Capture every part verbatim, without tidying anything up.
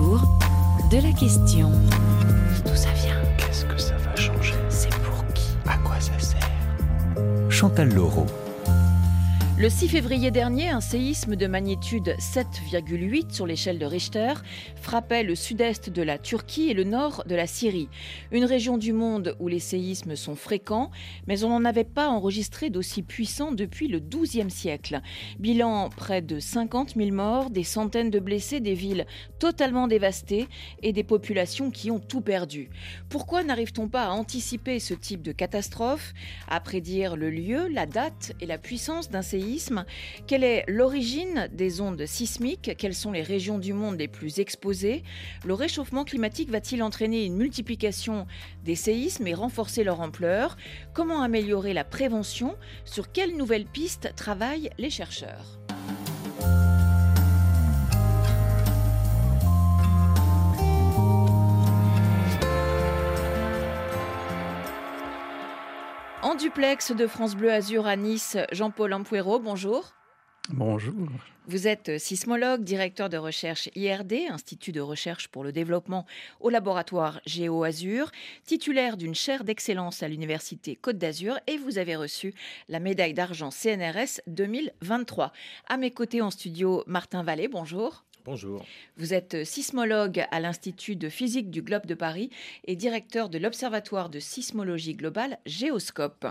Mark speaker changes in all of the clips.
Speaker 1: autour de la question. D'où ça vient?
Speaker 2: Qu'est-ce que ça va changer?
Speaker 1: C'est pour qui?
Speaker 2: À quoi ça sert?
Speaker 3: Chantal Laureau.
Speaker 4: Le six février dernier, un séisme de magnitude sept virgule huit sur l'échelle de Richter frappait le sud-est de la Turquie et le nord de la Syrie. Une région du monde où les séismes sont fréquents, mais on n'en avait pas enregistré d'aussi puissants depuis le douzième siècle. Bilan, près de cinquante mille morts, des centaines de blessés, des villes totalement dévastées et des populations qui ont tout perdu. Pourquoi n'arrive-t-on pas à anticiper ce type de catastrophe, à prédire le lieu, la date et la puissance d'un séisme? Quelle est l'origine des ondes sismiques? Quelles sont les régions du monde les plus exposées? Le réchauffement climatique va-t-il entraîner une multiplication des séismes et renforcer leur ampleur? Comment améliorer la prévention? Sur quelles nouvelles pistes travaillent les chercheurs? En duplex de France Bleu Azur à Nice, Jean-Paul Ampuero, bonjour.
Speaker 5: Bonjour.
Speaker 4: Vous êtes sismologue, directeur de recherche I R D, Institut de recherche pour le développement au laboratoire Géo-Azur, titulaire d'une chaire d'excellence à l'Université Côte d'Azur et vous avez reçu la médaille d'argent C N R S deux mille vingt-trois. À mes côtés en studio, Martin Vallée, bonjour.
Speaker 6: Bonjour.
Speaker 4: Vous êtes sismologue à l'Institut de physique du Globe de Paris et directeur de l'Observatoire de sismologie globale Géoscope.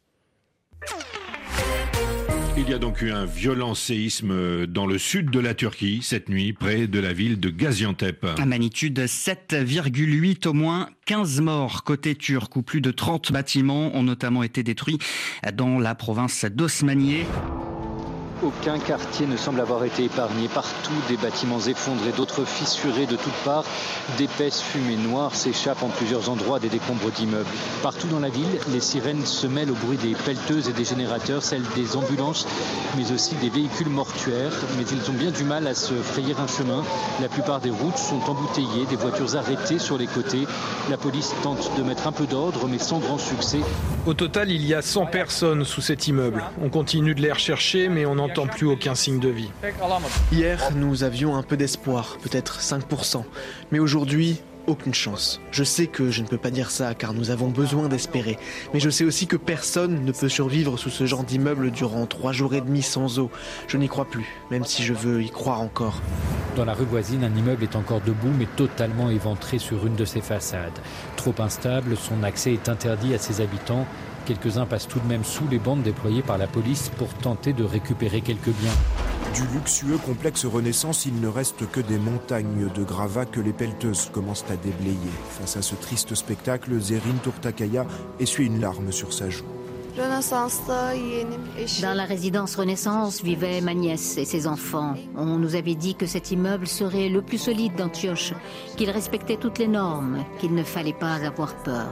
Speaker 7: Il y a donc eu un violent séisme dans le sud de la Turquie cette nuit, près de la ville de Gaziantep.
Speaker 8: À magnitude sept virgule huit, au moins quinze morts côté turc, où plus de trente bâtiments ont notamment été détruits dans la province d'Osmaniye.
Speaker 9: Aucun quartier ne semble avoir été épargné. Partout, des bâtiments effondrés, d'autres fissurés de toutes parts. D'épaisses fumées noires s'échappent en plusieurs endroits des décombres d'immeubles. Partout dans la ville, les sirènes se mêlent au bruit des pelleteuses et des générateurs, celles des ambulances, mais aussi des véhicules mortuaires. Mais ils ont bien du mal à se frayer un chemin. La plupart des routes sont embouteillées, des voitures arrêtées sur les côtés. La police tente de mettre un peu d'ordre, mais sans grand succès.
Speaker 10: Au total, il y a cent personnes sous cet immeuble. On continue de les rechercher, mais on n'entend plus aucun signe de vie.
Speaker 5: Hier, nous avions un peu d'espoir, peut-être cinq pour cent. Mais aujourd'hui, aucune chance. Je sais que je ne peux pas dire ça car nous avons besoin d'espérer. Mais je sais aussi que personne ne peut survivre sous ce genre d'immeuble durant trois jours et demi sans eau. Je n'y crois plus, même si je veux y croire encore.
Speaker 11: Dans la rue voisine, un immeuble est encore debout mais totalement éventré sur une de ses façades. Trop instable, son accès est interdit à ses habitants. Quelques-uns passent tout de même sous les bandes déployées par la police pour tenter de récupérer quelques biens.
Speaker 12: Du luxueux complexe Renaissance, il ne reste que des montagnes de gravats que les pelleteuses commencent à déblayer. Face à ce triste spectacle, Zerrin Turtakaya essuie une larme sur sa joue.
Speaker 13: Dans la résidence Renaissance vivaient ma nièce et ses enfants. On nous avait dit que cet immeuble serait le plus solide d'Antioche, qu'il respectait toutes les normes, qu'il ne fallait pas avoir peur.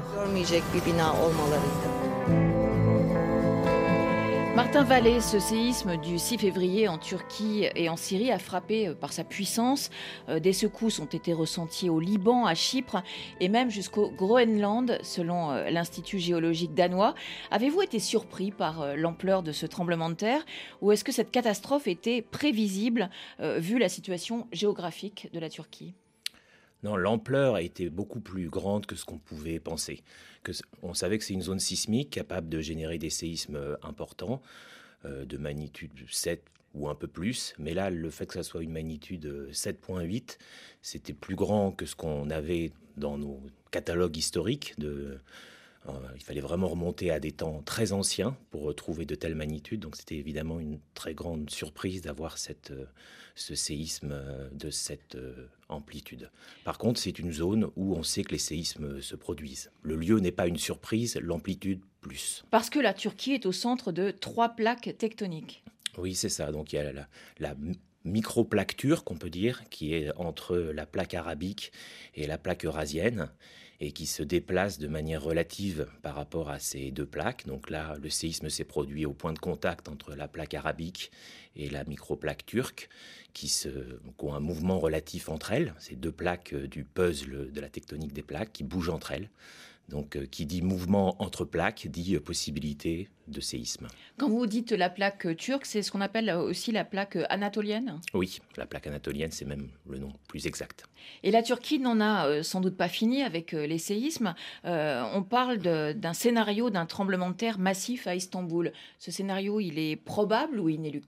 Speaker 4: Martin Vallée, ce séisme du six février en Turquie et en Syrie a frappé par sa puissance. Des secousses ont été ressenties au Liban, à Chypre et même jusqu'au Groenland, selon l'Institut géologique danois. Avez-vous été surpris par l'ampleur de ce tremblement de terre ou est-ce que cette catastrophe était prévisible vu la situation géographique de la Turquie ?
Speaker 6: Non, l'ampleur a été beaucoup plus grande que ce qu'on pouvait penser. Que, on savait que c'est une zone sismique capable de générer des séismes importants, euh, de magnitude sept ou un peu plus. Mais là, le fait que ça soit une magnitude sept virgule huit, c'était plus grand que ce qu'on avait dans nos catalogues historiques. De, euh, il fallait vraiment remonter à des temps très anciens pour retrouver de telles magnitudes. Donc c'était évidemment une très grande surprise d'avoir cette, euh, ce séisme de cette euh, amplitude. Par contre, c'est une zone où on sait que les séismes se produisent. Le lieu n'est pas une surprise, l'amplitude plus.
Speaker 4: Parce que la Turquie est au centre de trois plaques tectoniques.
Speaker 6: Oui, c'est ça. Donc il y a la, la microplaque turque, on peut dire, qui est entre la plaque arabique et la plaque eurasienne, et qui se déplace de manière relative par rapport à ces deux plaques. Donc là, le séisme s'est produit au point de contact entre la plaque arabique et la microplaque turque, qui, se, qui ont un mouvement relatif entre elles. Ces deux plaques du puzzle de la tectonique des plaques qui bougent entre elles. Donc, euh, qui dit mouvement entre plaques, dit euh, possibilité de séisme.
Speaker 4: Quand vous dites la plaque turque, c'est ce qu'on appelle aussi la plaque anatolienne ?
Speaker 6: Oui, la plaque anatolienne, c'est même le nom plus exact.
Speaker 4: Et la Turquie n'en a euh, sans doute pas fini avec euh, les séismes. Euh, on parle de, d'un scénario d'un tremblement de terre massif à Istanbul. Ce scénario, il est probable ou inéluctable ?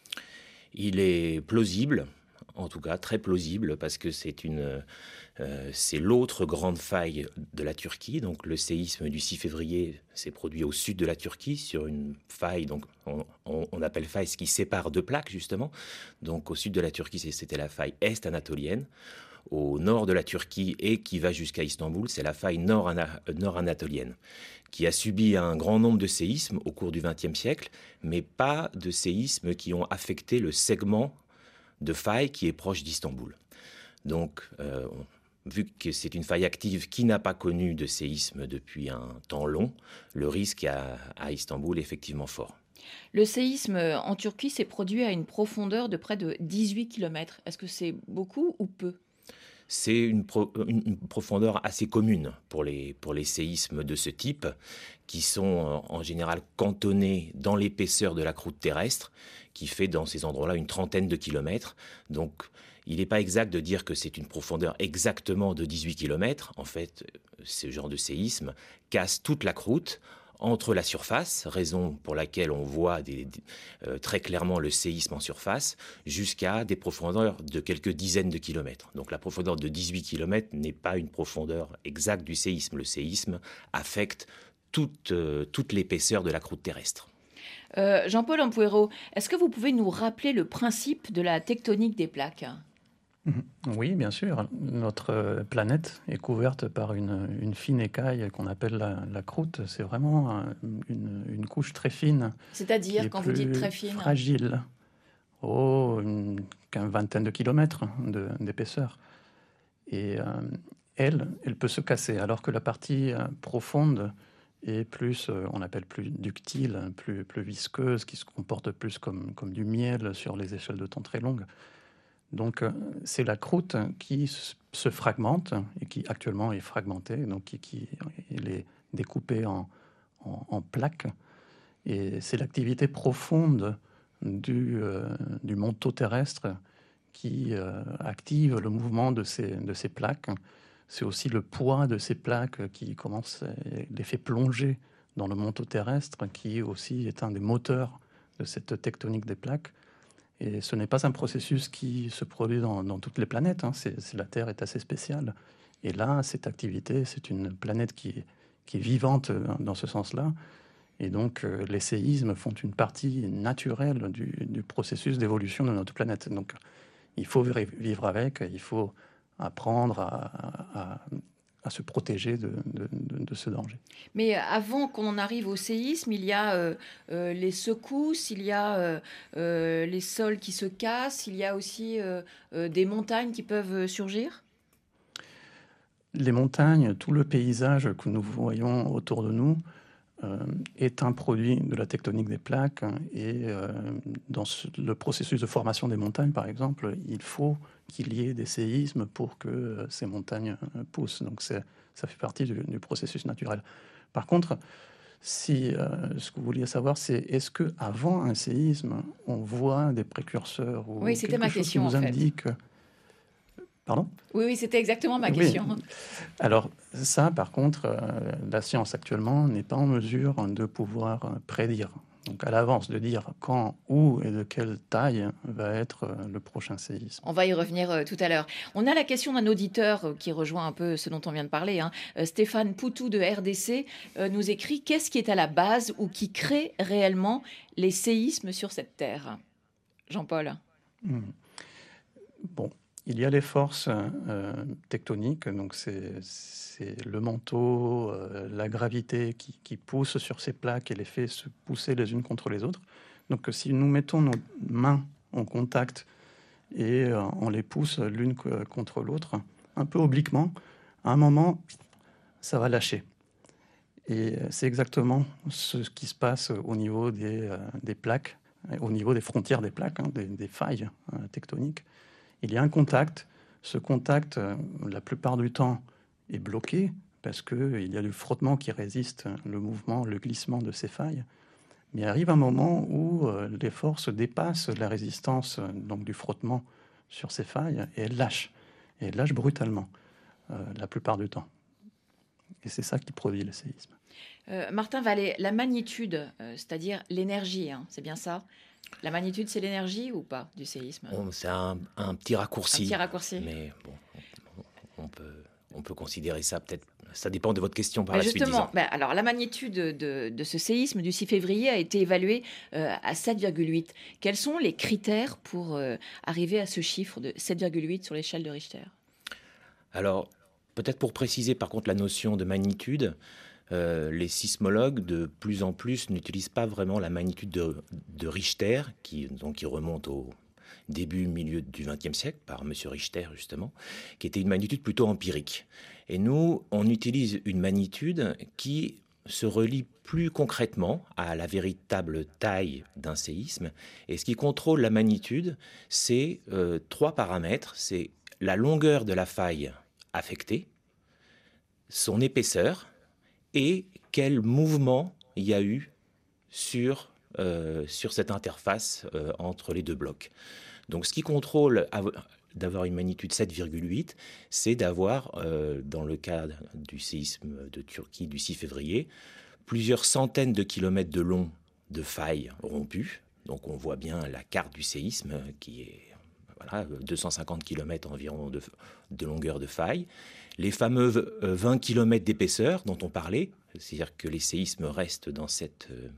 Speaker 6: Il est plausible, en tout cas très plausible, parce que c'est une... Euh, c'est l'autre grande faille de la Turquie. Donc, le séisme du six février s'est produit au sud de la Turquie, sur une faille, donc on, on, on appelle faille ce qui sépare deux plaques, justement. Donc, au sud de la Turquie, c'était la faille est-anatolienne. Au nord de la Turquie, et qui va jusqu'à Istanbul, c'est la faille nord-anatolienne, qui a subi un grand nombre de séismes au cours du vingtième siècle, mais pas de séismes qui ont affecté le segment de faille qui est proche d'Istanbul. Donc, euh, on, vu que c'est une faille active qui n'a pas connu de séisme depuis un temps long, le risque à, à Istanbul est effectivement fort.
Speaker 4: Le séisme en Turquie s'est produit à une profondeur de près de dix-huit kilomètres. Est-ce que c'est beaucoup ou peu ?
Speaker 6: C'est une, pro, une, une profondeur assez commune pour les, pour les séismes de ce type, qui sont en général cantonnés dans l'épaisseur de la croûte terrestre, qui fait dans ces endroits-là une trentaine de kilomètres. Donc, il n'est pas exact de dire que c'est une profondeur exactement de dix-huit kilomètres. En fait, ce genre de séisme casse toute la croûte entre la surface, raison pour laquelle on voit des, des, euh, très clairement le séisme en surface, jusqu'à des profondeurs de quelques dizaines de kilomètres. Donc la profondeur de dix-huit kilomètres n'est pas une profondeur exacte du séisme. Le séisme affecte toute, euh, toute l'épaisseur de la croûte terrestre.
Speaker 4: Euh, Jean-Paul Ampuero, est-ce que vous pouvez nous rappeler le principe de la tectonique des plaques ?
Speaker 14: Oui, bien sûr. Notre planète est couverte par une, une fine écaille qu'on appelle la, la croûte. C'est vraiment un, une, une couche très fine.
Speaker 4: C'est-à-dire, quand vous dites très fine ?
Speaker 14: Fragile. Oh, une, une vingtaine de kilomètres de, d'épaisseur. Et euh, elle, elle peut se casser, alors que la partie euh, profonde est plus, euh, on appelle plus ductile, plus, plus visqueuse, qui se comporte plus comme, comme du miel sur les échelles de temps très longues. Donc, c'est la croûte qui se fragmente et qui actuellement est fragmentée, donc qui, qui il est découpée en, en, en plaques. Et c'est l'activité profonde du, euh, du manteau terrestre qui euh, active le mouvement de ces, de ces plaques. C'est aussi le poids de ces plaques qui commence, les fait plonger dans le manteau terrestre, qui aussi est un des moteurs de cette tectonique des plaques. Et ce n'est pas un processus qui se produit dans, dans toutes les planètes. Hein. C'est, c'est, la Terre est assez spéciale. Et là, cette activité, c'est une planète qui est, qui est vivante dans ce sens-là. Et donc, euh, les séismes font une partie naturelle du, du processus d'évolution de notre planète. Donc, il faut vivre avec, il faut apprendre à, à, à se protéger de, de, de, de ce danger.
Speaker 4: Mais avant qu'on en arrive au séisme, il y a euh, euh, les secousses, il y a euh, euh, les sols qui se cassent, il y a aussi euh, euh, des montagnes qui peuvent surgir ?
Speaker 14: Les montagnes, tout le paysage que nous voyons autour de nous euh, est un produit de la tectonique des plaques. Et euh, dans ce, le processus de formation des montagnes, par exemple, il faut qu'il y ait des séismes pour que euh, ces montagnes euh, poussent. Donc c'est, ça fait partie du, du processus naturel. Par contre, si euh, ce que vous vouliez savoir, c'est est-ce qu'avant un séisme, on voit des précurseurs ou
Speaker 4: oui, c'était
Speaker 14: quelque
Speaker 4: ma
Speaker 14: chose
Speaker 4: question,
Speaker 14: qui nous
Speaker 4: en fait.
Speaker 14: indique... Pardon ?
Speaker 4: Oui, oui, c'était exactement ma question.
Speaker 14: Oui. Alors ça, par contre, euh, la science actuellement n'est pas en mesure de pouvoir euh, prédire. Donc à l'avance, de dire quand, où et de quelle taille va être euh, le prochain séisme.
Speaker 4: On va y revenir euh, tout à l'heure. On a la question d'un auditeur euh, qui rejoint un peu ce dont on vient de parler. Hein. Euh, Stéphane Poutou de R D C euh, nous écrit « Qu'est-ce qui est à la base ou qui crée réellement les séismes sur cette Terre ?» Jean-Paul.
Speaker 14: Mmh. Bon. Il y a les forces euh, tectoniques, donc c'est, c'est le manteau, euh, la gravité qui, qui pousse sur ces plaques et les fait se pousser les unes contre les autres. Donc si nous mettons nos mains en contact et euh, on les pousse l'une contre l'autre, un peu obliquement, à un moment, ça va lâcher. Et c'est exactement ce qui se passe au niveau des, euh, des plaques, au niveau des frontières des plaques, hein, des, des failles euh, tectoniques. Il y a un contact. Ce contact, euh, la plupart du temps, est bloqué, parce qu'il y a du frottement qui résiste le mouvement, le glissement de ces failles. Mais il arrive un moment où euh, les forces dépassent la résistance euh, donc du frottement sur ces failles et elles lâchent. Et elles lâchent brutalement, euh, la plupart du temps. Et c'est ça qui produit le séisme.
Speaker 4: Euh, Martin Vallée, la magnitude, euh, c'est-à-dire l'énergie, hein, c'est bien ça? La magnitude, c'est l'énergie ou pas du séisme?
Speaker 6: Bon, c'est un, un petit raccourci.
Speaker 4: Un petit raccourci.
Speaker 6: Mais bon, on, on peut, on peut considérer ça peut-être. Ça dépend de votre question par
Speaker 4: Mais
Speaker 6: la
Speaker 4: justement,
Speaker 6: suite.
Speaker 4: ben, alors la magnitude de, de ce séisme du six février a été évaluée euh, à sept virgule huit. Quels sont les critères pour euh, arriver à ce chiffre de sept virgule huit sur l'échelle de Richter?
Speaker 6: Alors, peut-être pour préciser par contre la notion de magnitude, euh, les sismologues de plus en plus n'utilisent pas vraiment la magnitude de, de Richter, qui, donc, qui remonte au début, milieu du vingtième siècle, par M. Richter justement, qui était une magnitude plutôt empirique. Et nous, on utilise une magnitude qui se relie plus concrètement à la véritable taille d'un séisme. Et ce qui contrôle la magnitude, c'est euh, trois paramètres. C'est la longueur de la faille affectée, son épaisseur et quel mouvement il y a eu sur, euh, sur cette interface euh, entre les deux blocs. Donc ce qui contrôle d'avoir une magnitude sept virgule huit, c'est d'avoir, euh, dans le cas du séisme de Turquie du six février, plusieurs centaines de kilomètres de long de failles rompues. Donc on voit bien la carte du séisme qui est voilà, deux cent cinquante kilomètres environ de, de longueur de faille. Les fameux vingt kilomètres d'épaisseur dont on parlait, c'est-à-dire que les séismes restent dans cette... Euh,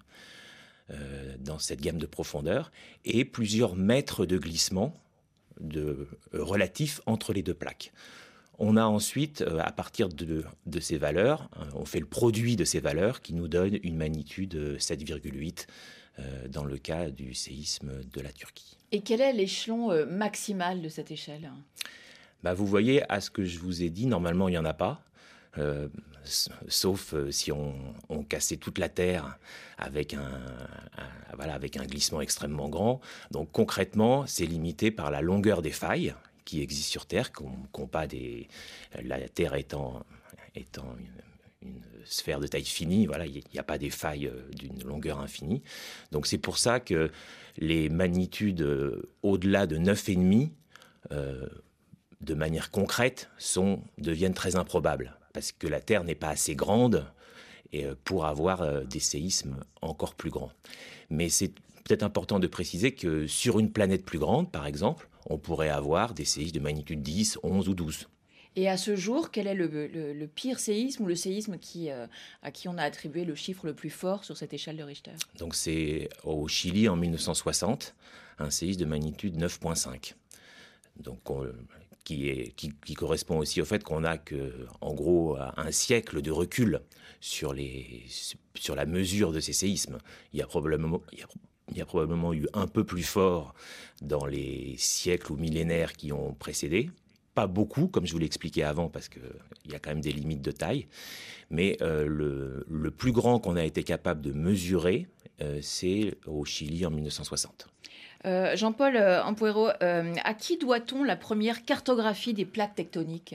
Speaker 6: Euh, dans cette gamme de profondeur, et plusieurs mètres de glissement de, euh, relatifs entre les deux plaques. On a ensuite, euh, à partir de, de ces valeurs, euh, on fait le produit de ces valeurs qui nous donne une magnitude sept virgule huit euh, dans le cas du séisme de la Turquie.
Speaker 4: Et quel est l'échelon euh, maximal de cette échelle?
Speaker 6: Bah, vous voyez, à ce que je vous ai dit, normalement, il n'y en a pas. Euh, sauf euh, si on, on cassait toute la Terre avec un, un, voilà, avec un glissement extrêmement grand. Donc concrètement, c'est limité par la longueur des failles qui existent sur Terre, qu'on, qu'on pas des, la Terre étant, étant une, une sphère de taille finie, voilà, il n'y a pas des failles d'une longueur infinie. Donc c'est pour ça que les magnitudes euh, au-delà de neuf virgule cinq, euh, de manière concrète, sont, deviennent très improbables. Parce que la Terre n'est pas assez grande pour avoir des séismes encore plus grands. Mais c'est peut-être important de préciser que sur une planète plus grande, par exemple, on pourrait avoir des séismes de magnitude dix, onze ou douze.
Speaker 4: Et à ce jour, quel est le, le, le pire séisme ou le séisme qui, euh, à qui on a attribué le chiffre le plus fort sur cette échelle de Richter?
Speaker 6: Donc c'est au Chili en mille neuf cent soixante, un séisme de magnitude neuf virgule cinq. Donc on, Qui, est, qui, qui correspond aussi au fait qu'on n'a que, en gros, un siècle de recul sur, les, sur la mesure de ces séismes. Il y a probablement, il y a, il y a probablement eu un peu plus fort dans les siècles ou millénaires qui ont précédé. Pas beaucoup, comme je vous l'ai expliqué avant, parce qu'il y a quand même des limites de taille. Mais euh, le, le plus grand qu'on a été capable de mesurer, euh, c'est au Chili en mille neuf cent soixante.
Speaker 4: Euh, Jean-Paul euh, Ampuero, euh, à qui doit-on la première cartographie des plaques tectoniques?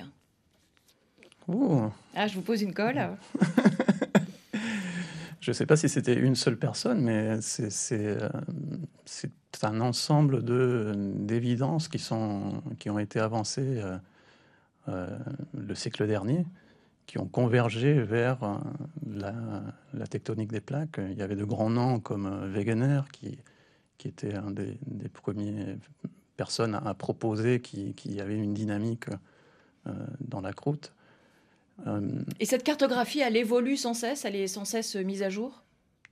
Speaker 14: Ouh.
Speaker 4: Ah, je vous pose une colle.
Speaker 14: Je ne sais pas si c'était une seule personne, mais c'est, c'est, euh, c'est un ensemble de, d'évidences qui, sont, qui ont été avancées euh, euh, le siècle dernier, qui ont convergé vers euh, la, la tectonique des plaques. Il y avait de grands noms comme Wegener, qui... qui était un des, des premières personnes à proposer qui, qui avait une dynamique euh, dans la croûte. Euh,
Speaker 4: Et cette cartographie, elle évolue sans cesse? Elle est sans cesse mise à jour?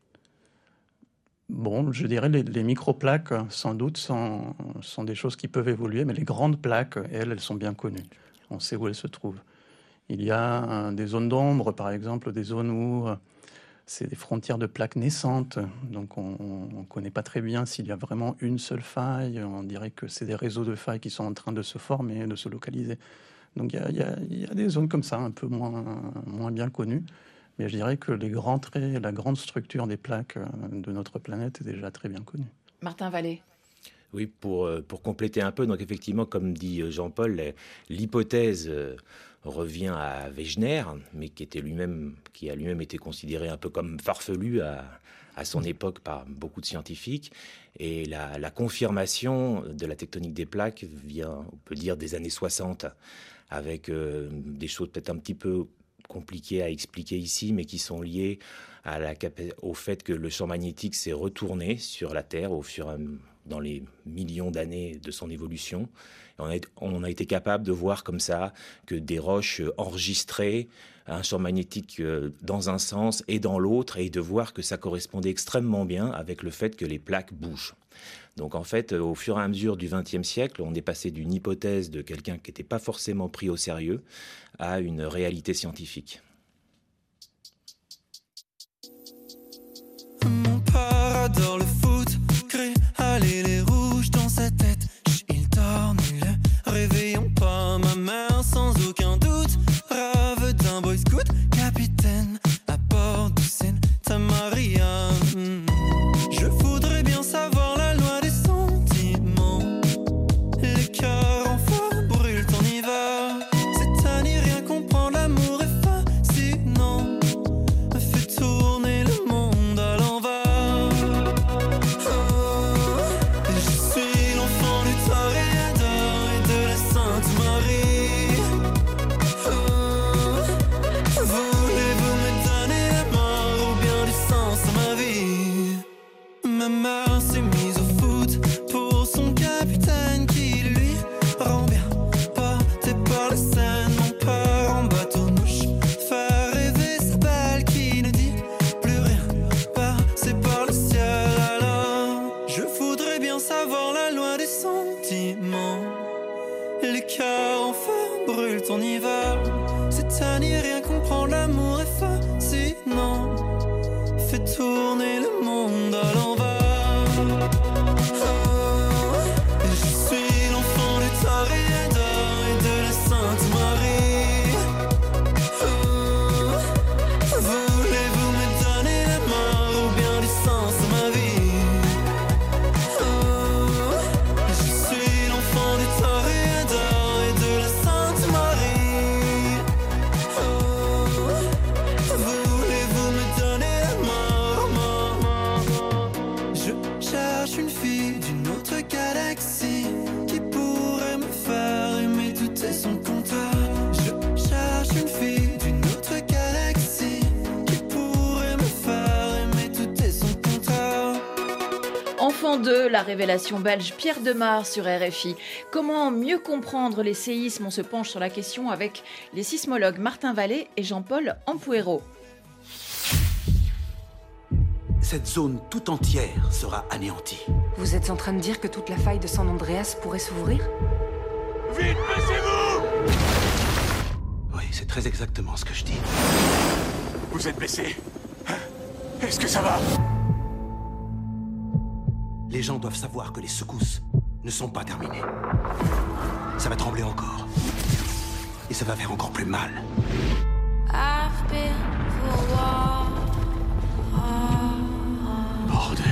Speaker 14: Bon, je dirais les, les micro-plaques, sans doute, sont, sont des choses qui peuvent évoluer, mais les grandes plaques, elles, elles sont bien connues. On sait où elles se trouvent. Il y a euh, des zones d'ombre, par exemple, des zones où... Euh, c'est des frontières de plaques naissantes, donc on ne connaît pas très bien s'il y a vraiment une seule faille. On dirait que c'est des réseaux de failles qui sont en train de se former, de se localiser. Donc il y a, y a, y a des zones comme ça, un peu moins, moins bien connues. Mais je dirais que les grands traits, la grande structure des plaques de notre planète est déjà très bien connue.
Speaker 4: Martin Vallée.
Speaker 6: Oui, pour, pour compléter un peu, donc effectivement, comme dit Jean-Paul, l'hypothèse revient à Wegener, mais qui, était lui-même, qui a lui-même été considéré un peu comme farfelu à, à son époque par beaucoup de scientifiques. Et la, la confirmation de la tectonique des plaques vient, on peut dire, des années soixante, avec euh, des choses peut-être un petit peu compliquées à expliquer ici, mais qui sont liées à la, au fait que le champ magnétique s'est retourné sur la Terre au fur et à mesure, dans les millions d'années de son évolution. On a, on a été capable de voir comme ça que des roches enregistraient un champ magnétique dans un sens et dans l'autre, et de voir que ça correspondait extrêmement bien avec le fait que les plaques bougent. Donc en fait, au fur et à mesure du vingtième siècle, on est passé d'une hypothèse de quelqu'un qui n'était pas forcément pris au sérieux à une réalité scientifique.
Speaker 15: Mon père adore le foot, crée aller les rouges dans sa tête. Chut, il dort, ne le réveillons pas. Ma mère, sans aucun doute, rêve d'un boy scout, capitaine à bord de Santa Maria. Mm. Je voudrais bien savoir la loi des sentiments. Les cœurs en feu brûlent en hiver. C'est à n'y rien comprendre, l'amour est fascinant. Fait tourner le monde à l'envers. Oh, je suis l'enfant du Toréador et de la Sainte Marie. Oh, voulez-vous me donner la mort ou bien du sens à ma vie? Ma mère s'est mise au foot pour son capitaine qui lui rend bien porté par la Seine. Mon père en bateau-mouche fait rêver sa belle qui ne dit plus rien, passé par le ciel. Alors je voudrais bien savoir la loi des sentiments. Les cœurs en feu brûlent en hiver. C'est à n'y rien comprendre, l'amour est fascinant. Fait tourner le monde à l'envers. Oh, je suis l'enfant du Toréador et de la Sainte Marie. Oh, voulez-vous me donner la mort ou bien du sens à ma vie? Oh, je suis l'enfant du Toréador et de la Sainte Marie. Oh, voulez-vous me donner la mort, mort, mort, mort? Je cherche une fille d'une autre galaxie qui pourrait me faire aimer tout et son contraire. Je cherche une fille d'une autre galaxie qui pourrait me faire aimer tout et son contraire.
Speaker 4: Enfant deux, la révélation belge Pierre Demar sur R F I. Comment mieux comprendre les séismes? On se penche sur la question avec les sismologues Martin Vallée et Jean-Paul Ampuero.
Speaker 16: Cette zone tout entière sera anéantie.
Speaker 1: Vous êtes en train de dire que toute la faille de San Andreas pourrait s'ouvrir?
Speaker 16: Vite, baissez-vous! Oui, c'est très exactement ce que je dis.
Speaker 17: Vous êtes blessé? Est-ce que ça va?
Speaker 16: Les gens doivent savoir que les secousses ne sont pas terminées. Ça va trembler encore. Et ça va faire encore plus mal.
Speaker 17: Bordel.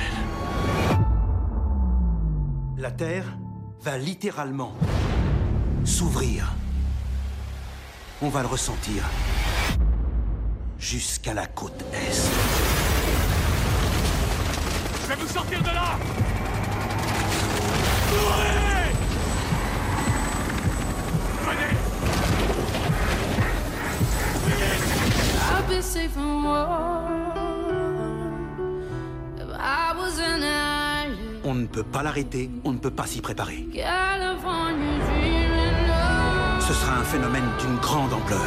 Speaker 16: La Terre va littéralement s'ouvrir. On va le ressentir jusqu'à la côte Est.
Speaker 17: Je vais vous sortir de là! Courez! Venez!
Speaker 18: I've been safe from war. If I was an island,
Speaker 16: On ne peut pas l'arrêter, on ne peut pas s'y préparer.
Speaker 18: California dreaming of.
Speaker 16: Ce sera un phénomène d'une grande ampleur.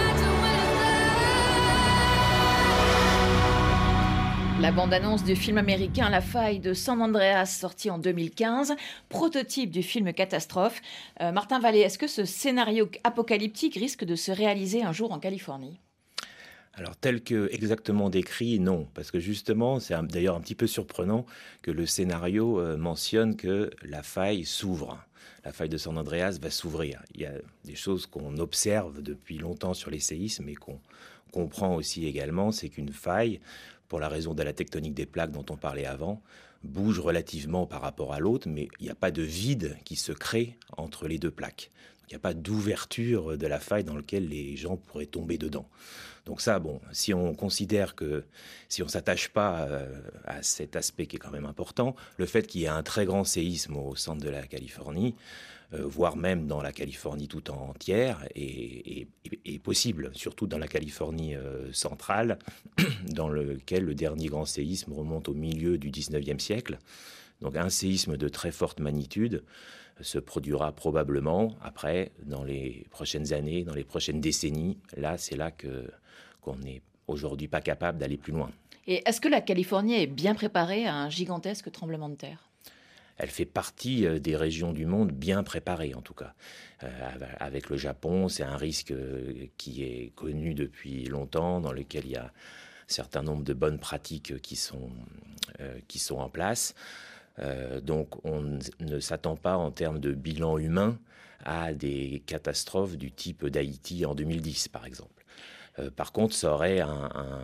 Speaker 4: La bande-annonce du film américain La faille de San Andreas, sorti en deux mille quinze, prototype du film catastrophe. Euh, Martin Vallée, est-ce que ce scénario apocalyptique risque de se réaliser un jour en Californie?
Speaker 6: Alors tel que exactement décrit, non, parce que justement, c'est un- d'ailleurs un petit peu surprenant que le scénario euh, mentionne que la faille s'ouvre. La faille de San Andreas va s'ouvrir. Il y a des choses qu'on observe depuis longtemps sur les séismes et qu'on comprend aussi également, c'est qu'une faille, pour la raison de la tectonique des plaques dont on parlait avant, bouge relativement par rapport à l'autre, mais il n'y a pas de vide qui se crée entre les deux plaques. Il n'y a pas d'ouverture de la faille dans laquelle les gens pourraient tomber dedans. Donc ça, bon, si on considère que, si on ne s'attache pas euh, à cet aspect qui est quand même important, le fait qu'il y ait un très grand séisme au centre de la Californie, euh, voire même dans la Californie tout entière, est, est, est possible, surtout dans la Californie euh, centrale, dans lequel le dernier grand séisme remonte au milieu du dix-neuvième siècle. Donc un séisme de très forte magnitude se produira probablement après, dans les prochaines années, dans les prochaines décennies. Là, c'est là que, qu'on n'est aujourd'hui pas capable d'aller plus loin.
Speaker 4: Et est-ce que la Californie est bien préparée à un gigantesque tremblement de terre ?
Speaker 6: Elle fait partie des régions du monde bien préparées, en tout cas. Euh, avec le Japon, c'est un risque qui est connu depuis longtemps, dans lequel il y a un certain nombre de bonnes pratiques qui sont, euh, qui sont en place. Euh, donc on ne s'attend pas en termes de bilan humain à des catastrophes du type d'Haïti en deux mille dix, par exemple. Euh, par contre, ça aurait, un, un,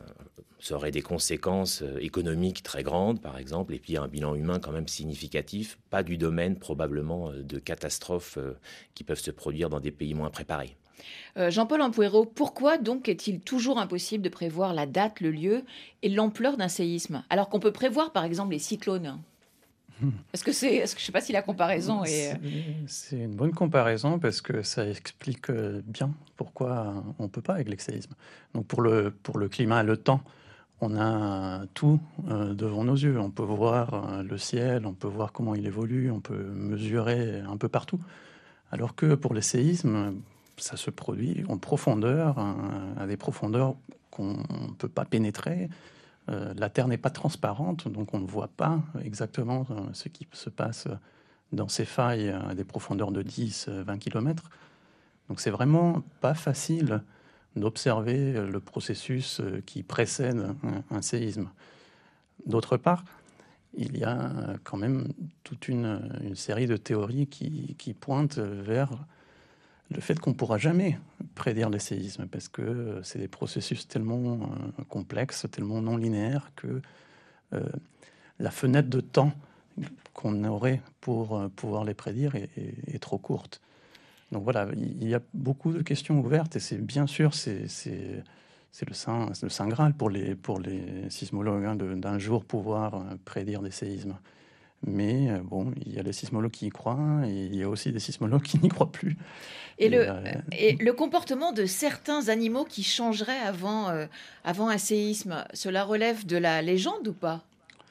Speaker 6: ça aurait des conséquences économiques très grandes, par exemple, et puis un bilan humain quand même significatif, pas du domaine probablement de catastrophes qui peuvent se produire dans des pays moins préparés.
Speaker 4: Euh, Jean-Paul Ampuero, pourquoi donc est-il toujours impossible de prévoir la date, le lieu et l'ampleur d'un séisme, alors qu'on peut prévoir par exemple les cyclones ? Est-ce que c'est, est-ce que je ne sais pas si la comparaison est...
Speaker 14: C'est une bonne comparaison parce que ça explique bien pourquoi on ne peut pas avec les séismes. Donc pour le, pour le climat et le temps, on a tout devant nos yeux. On peut voir le ciel, on peut voir comment il évolue, on peut mesurer un peu partout. Alors que pour les séismes, ça se produit en profondeur, à des profondeurs qu'on ne peut pas pénétrer. Euh, la Terre n'est pas transparente, donc on ne voit pas exactement euh, ce qui se passe dans ces failles à des profondeurs de dix à vingt kilomètres. Donc c'est vraiment pas facile d'observer le processus qui précède un, un séisme. D'autre part, il y a quand même toute une, une série de théories qui, qui pointent vers le fait qu'on ne pourra jamais prédire les séismes parce que c'est des processus tellement euh, complexes, tellement non linéaires que euh, la fenêtre de temps qu'on aurait pour euh, pouvoir les prédire est, est, est trop courte. Donc voilà, il y a beaucoup de questions ouvertes et c'est bien sûr c'est, c'est, c'est le saint, c'est le saint graal pour les, pour les sismologues hein, de, d'un jour pouvoir euh, prédire des séismes. Mais euh, bon, il y a les sismologues qui y croient et il y a aussi des sismologues qui n'y croient plus.
Speaker 4: Et, et, le, euh... et le comportement de certains animaux qui changeraient avant, euh, avant un séisme, cela relève de la légende ou pas ?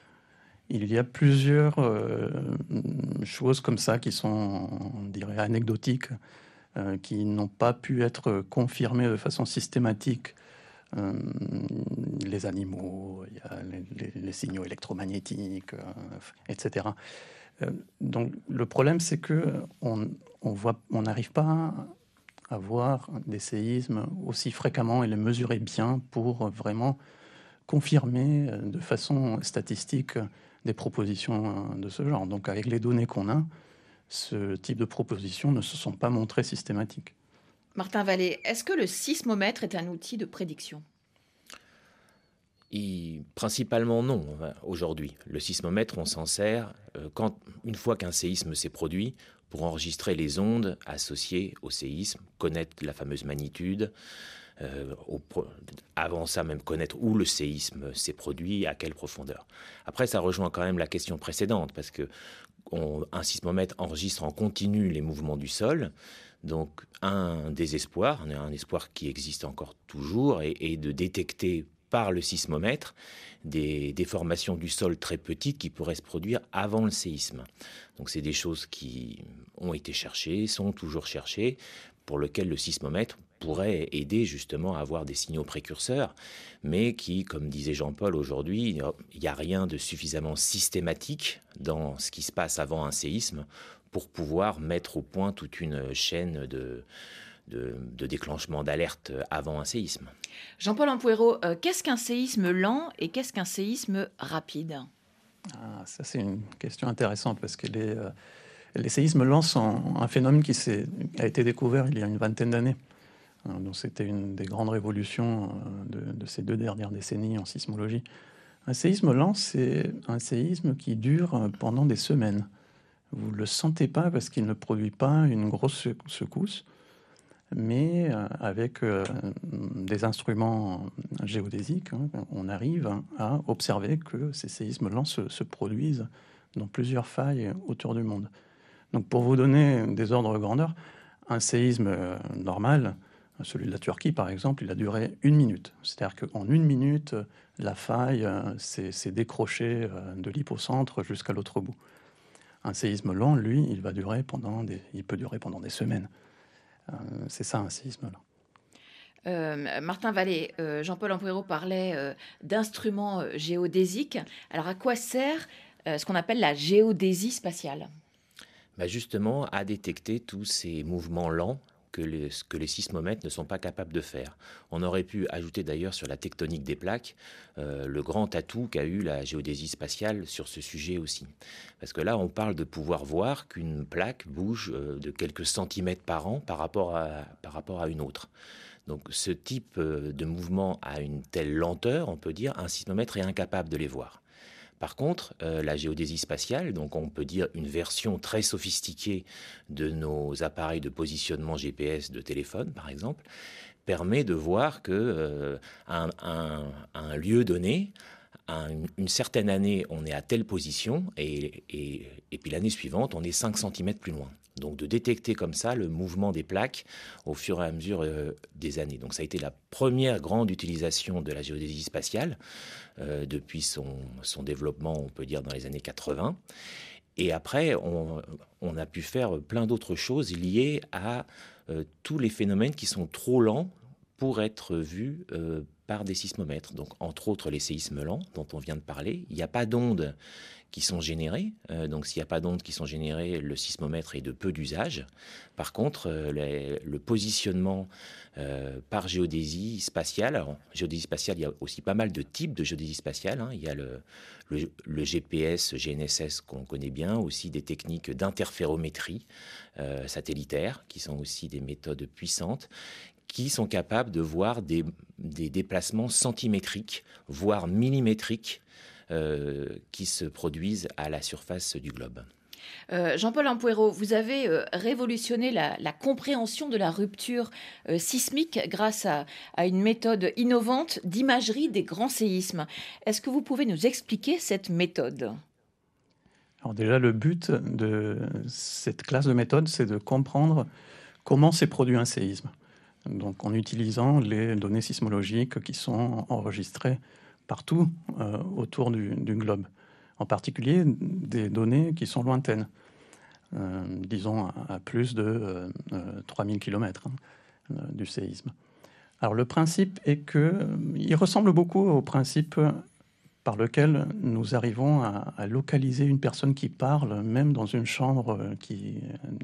Speaker 14: Il y a plusieurs euh, choses comme ça qui sont, on dirait, anecdotiques, euh, qui n'ont pas pu être confirmées de façon systématique. Euh, les animaux, il y a les, les, les signaux électromagnétiques, euh, et cetera. Euh, donc le problème, c'est que on on voit, on n'arrive pas à voir des séismes aussi fréquemment et les mesurer bien pour vraiment confirmer de façon statistique des propositions de ce genre. Donc avec les données qu'on a, ce type de propositions ne se sont pas montrées systématiques.
Speaker 4: Martin Vallée, est-ce que le sismomètre est un outil de prédiction ?
Speaker 6: Et principalement non, aujourd'hui. Le sismomètre, on s'en sert euh, quand, une fois qu'un séisme s'est produit pour enregistrer les ondes associées au séisme, connaître la fameuse magnitude, euh, au, avant ça même connaître où le séisme s'est produit, à quelle profondeur. Après, ça rejoint quand même la question précédente, parce que on, un sismomètre enregistre en continu les mouvements du sol. Donc un des espoirs, un espoir qui existe encore toujours, est, est de détecter par le sismomètre des déformations du sol très petites qui pourraient se produire avant le séisme. Donc c'est des choses qui ont été cherchées, sont toujours cherchées, pour lesquelles le sismomètre pourrait aider justement à avoir des signaux précurseurs, mais qui, comme disait Jean-Paul aujourd'hui, il n'y a rien de suffisamment systématique dans ce qui se passe avant un séisme pour pouvoir mettre au point toute une chaîne de, de, de déclenchement d'alerte avant un séisme.
Speaker 4: Jean-Paul Ampuero, euh, qu'est-ce qu'un séisme lent et qu'est-ce qu'un séisme rapide ?
Speaker 14: Ah, ça, c'est une question intéressante parce que les, euh, les séismes lents sont un phénomène qui s'est, a été découvert il y a une vingtaine d'années. Donc, c'était une des grandes révolutions de, de ces deux dernières décennies en sismologie. Un séisme lent, c'est un séisme qui dure pendant des semaines. Vous ne le sentez pas parce qu'il ne produit pas une grosse secousse, mais avec des instruments géodésiques, on arrive à observer que ces séismes lents se, se produisent dans plusieurs failles autour du monde. Donc pour vous donner des ordres de grandeur, un séisme normal, celui de la Turquie par exemple, il a duré une minute. C'est-à-dire qu'en une minute, la faille s'est, s'est décrochée de l'hypocentre jusqu'à l'autre bout. Un séisme lent, lui, il va durer pendant des, il peut durer pendant des semaines. Euh, c'est ça un séisme lent.
Speaker 4: Euh, Martin Vallée, euh, Jean-Paul Ampuero parlait euh, d'instruments euh, géodésiques. Alors à quoi sert euh, ce qu'on appelle la géodésie spatiale ?
Speaker 6: Bah justement, à détecter tous ces mouvements lents que les, que les sismomètres ne sont pas capables de faire. On aurait pu ajouter d'ailleurs sur la tectonique des plaques euh, le grand atout qu'a eu la géodésie spatiale sur ce sujet aussi. Parce que là, on parle de pouvoir voir qu'une plaque bouge euh, de quelques centimètres par an par rapport à, par rapport à une autre. Donc ce type de mouvement a une telle lenteur, on peut dire, un sismomètre est incapable de les voir. Par contre, euh, la géodésie spatiale, donc on peut dire une version très sophistiquée de nos appareils de positionnement G P S de téléphone, par exemple, permet de voir que euh, un, un, un lieu donné, à une, une certaine année, on est à telle position, et, et, et puis l'année suivante, on est cinq centimètres plus loin. Donc de détecter comme ça le mouvement des plaques au fur et à mesure euh, des années. Donc ça a été la première grande utilisation de la géodésie spatiale euh, depuis son, son développement, on peut dire, dans les années quatre-vingts. Et après, on, on a pu faire plein d'autres choses liées à euh, tous les phénomènes qui sont trop lents pour être vus euh, par des sismomètres. Donc entre autres les séismes lents dont on vient de parler. Il n'y a pas d'ondes qui sont générées. Euh, donc s'il n'y a pas d'ondes qui sont générées, le sismomètre est de peu d'usage. Par contre, euh, les, le positionnement euh, par géodésie spatiale, alors géodésie spatiale, il y a aussi pas mal de types de géodésie spatiale. Hein. Il y a le, le, le G P S, G N S S qu'on connaît bien, aussi des techniques d'interférométrie euh, satellitaire, qui sont aussi des méthodes puissantes, qui sont capables de voir des, des déplacements centimétriques, voire millimétriques, Euh, qui se produisent à la surface du globe.
Speaker 4: Euh, Jean-Paul Ampuero, vous avez euh, révolutionné la, la compréhension de la rupture euh, sismique grâce à, à une méthode innovante d'imagerie des grands séismes. Est-ce que vous pouvez nous expliquer cette méthode ?
Speaker 14: Alors déjà, le but de cette classe de méthodes, c'est de comprendre comment s'est produit un séisme. Donc en utilisant les données sismologiques qui sont enregistrées partout euh, autour du, du globe. En particulier des données qui sont lointaines, euh, disons à, à plus de euh, euh, trois mille kilomètres hein, euh, du séisme. Alors le principe est qu'il ressemble beaucoup au principe par lequel nous arrivons à, à localiser une personne qui parle, même dans une chambre qui,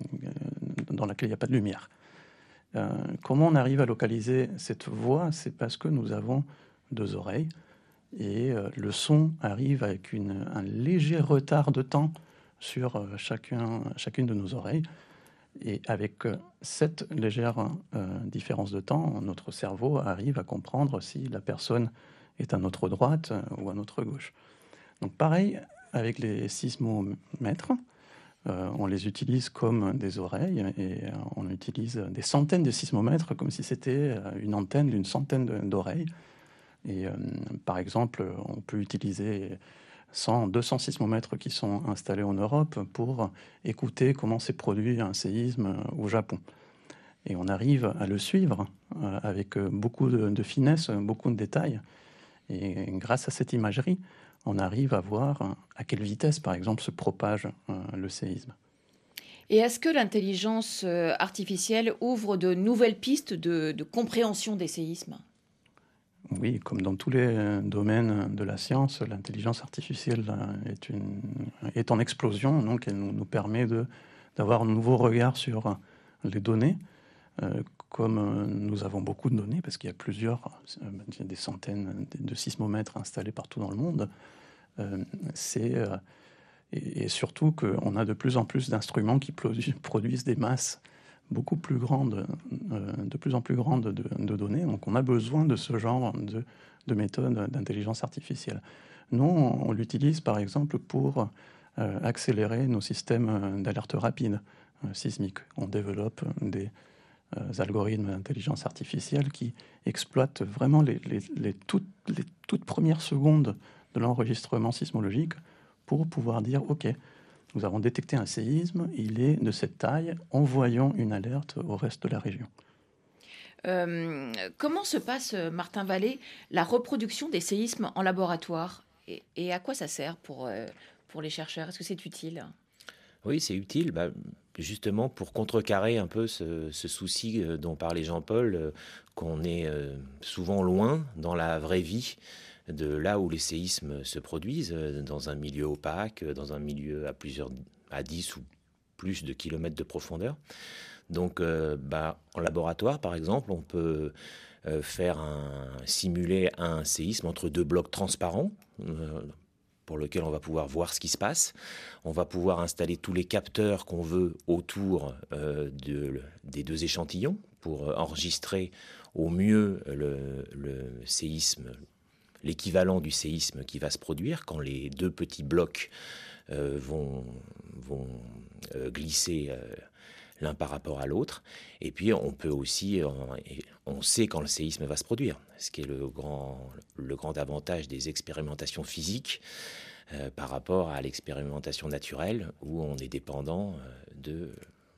Speaker 14: euh, dans laquelle il n'y a pas de lumière. Euh, comment on arrive à localiser cette voix ? C'est parce que nous avons deux oreilles, et euh, le son arrive avec une, un léger retard de temps sur euh, chacun, chacune de nos oreilles. Et avec euh, cette légère euh, différence de temps, notre cerveau arrive à comprendre si la personne est à notre droite euh, ou à notre gauche. Donc pareil avec les sismomètres, euh, on les utilise comme des oreilles et euh, on utilise des centaines de sismomètres comme si c'était une antenne d'une centaine de, d'oreilles. Et euh, par exemple, on peut utiliser cent, deux cents sismomètres qui sont installés en Europe pour écouter comment s'est produit un séisme au Japon. Et on arrive à le suivre euh, avec beaucoup de, de finesse, beaucoup de détails. Et grâce à cette imagerie, on arrive à voir à quelle vitesse, par exemple, se propage euh, le séisme.
Speaker 4: Et est-ce que l'intelligence artificielle ouvre de nouvelles pistes de, de compréhension des séismes ?
Speaker 14: Oui, comme dans tous les domaines de la science, l'intelligence artificielle est, une, est en explosion, donc elle nous, nous permet de, d'avoir un nouveau regard sur les données. Euh, comme nous avons beaucoup de données, parce qu'il y a plusieurs, il y a des centaines de sismomètres installés partout dans le monde, euh, c'est, euh, et, et surtout qu'on a de plus en plus d'instruments qui produisent des masses beaucoup plus grandes, euh, de plus en plus grandes de, de données. Donc on a besoin de ce genre de, de méthode d'intelligence artificielle. Nous, on, on l'utilise par exemple pour euh, accélérer nos systèmes d'alerte rapide euh, sismique. On développe des euh, algorithmes d'intelligence artificielle qui exploitent vraiment les, les, les, toutes, les toutes premières secondes de l'enregistrement sismologique pour pouvoir dire « Ok, nous avons détecté un séisme, il est de cette taille, envoyons une alerte au reste de la région. »
Speaker 4: Euh, comment se passe, Martin Vallée, la reproduction des séismes en laboratoire et, et à quoi ça sert pour, euh, pour les chercheurs? Est-ce que c'est utile?
Speaker 6: Oui, c'est utile, bah, justement pour contrecarrer un peu ce, ce souci dont parlait Jean-Paul, euh, qu'on est euh, souvent loin dans la vraie vie de là où les séismes se produisent, euh, dans un milieu opaque, dans un milieu à plusieurs, à dix ou plus de kilomètres de profondeur. Donc, euh, bah, en laboratoire, par exemple, on peut euh, faire un, simuler un séisme entre deux blocs transparents, euh, pour lequel on va pouvoir voir ce qui se passe. On va pouvoir installer tous les capteurs qu'on veut autour euh, de, des deux échantillons pour enregistrer au mieux le, le séisme, l'équivalent du séisme qui va se produire quand les deux petits blocs euh, vont, vont euh, glisser euh, l'un par rapport à l'autre. Et puis on peut aussi, on sait quand le séisme va se produire, ce qui est le grand, le grand avantage des expérimentations physiques euh, par rapport à l'expérimentation naturelle où on est dépendant de,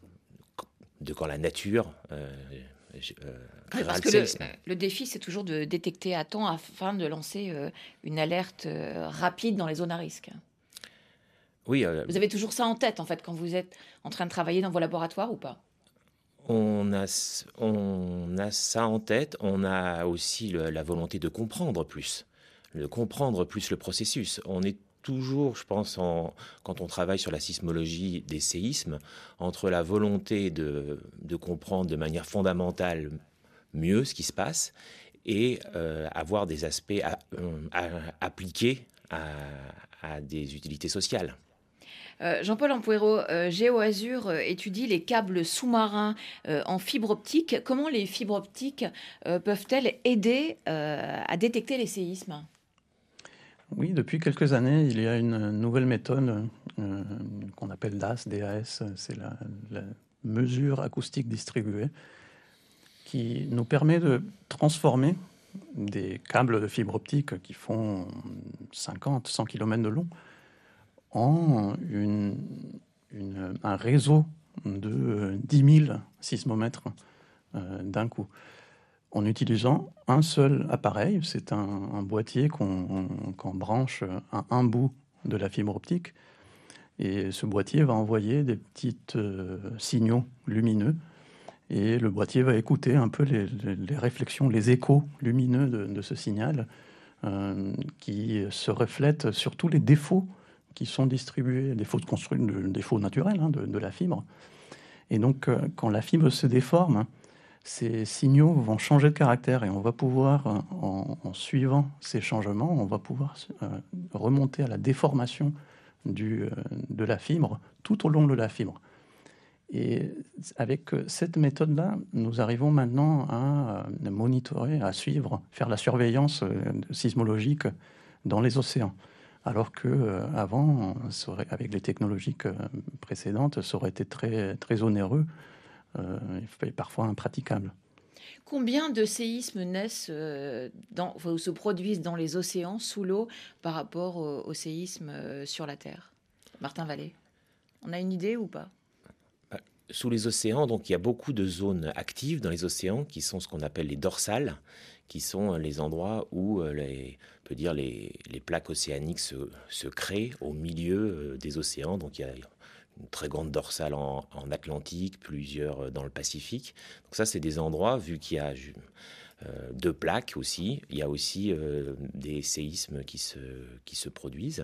Speaker 6: de quand la nature euh, euh,
Speaker 4: oui, parce que le, le défi, c'est toujours de détecter à temps afin de lancer euh, une alerte euh, rapide dans les zones à risque.
Speaker 6: Oui, euh,
Speaker 4: vous avez toujours ça en tête, en fait, quand vous êtes en train de travailler dans vos laboratoires ou pas?
Speaker 6: on a, on a ça en tête. On a aussi le, la volonté de comprendre plus, de comprendre plus le processus. On est toujours, je pense, en, quand on travaille sur la sismologie des séismes, entre la volonté de, de comprendre de manière fondamentale mieux ce qui se passe et euh, avoir des aspects à, à, appliqués à, à des utilités sociales.
Speaker 4: Euh, Jean-Paul Ampuero, euh, GeoAzur euh, étudie les câbles sous-marins euh, en fibre optique. Comment les fibres optiques euh, peuvent-elles aider euh, à détecter les séismes?
Speaker 14: Oui, depuis quelques années, il y a une nouvelle méthode euh, qu'on appelle D A S, D A S, c'est la, la mesure acoustique distribuée, qui nous permet de transformer des câbles de fibre optique qui font cinquante à cent kilomètres de long en une, une, un réseau de dix mille sismomètres euh, d'un coup, en utilisant un seul appareil. C'est un, un boîtier qu'on, qu'on branche à un bout de la fibre optique, et ce boîtier va envoyer des petits euh, signaux lumineux, et le boîtier va écouter un peu les, les, les réflexions, les échos lumineux de, de ce signal, euh, qui se reflètent sur tous les défauts qui sont distribués, défauts de construction, de, défauts naturels hein, de, de la fibre. Et donc, euh, quand la fibre se déforme, ces signaux vont changer de caractère, et on va pouvoir, en, en suivant ces changements, on va pouvoir euh, remonter à la déformation du, euh, de la fibre tout au long de la fibre. Et avec cette méthode-là, nous arrivons maintenant à euh, monitorer, à suivre, faire la surveillance euh, sismologique dans les océans. Alors qu'avant, euh, avec les technologies précédentes, ça aurait été très, très onéreux euh, et parfois impraticable.
Speaker 4: Combien de séismes naissent euh, dans, ou se produisent dans les océans, sous l'eau, par rapport aux, aux séismes euh, sur la Terre? Martin Vallée, on a une idée ou pas?
Speaker 6: Sous les océans, donc, il y a beaucoup de zones actives dans les océans qui sont ce qu'on appelle les dorsales, qui sont les endroits où les, on peut dire les, les plaques océaniques se, se créent au milieu des océans. Donc il y a une très grande dorsale en, en Atlantique, plusieurs dans le Pacifique. Donc ça, c'est des endroits, vu qu'il y a euh, deux plaques aussi, il y a aussi euh, des séismes qui se, qui se produisent.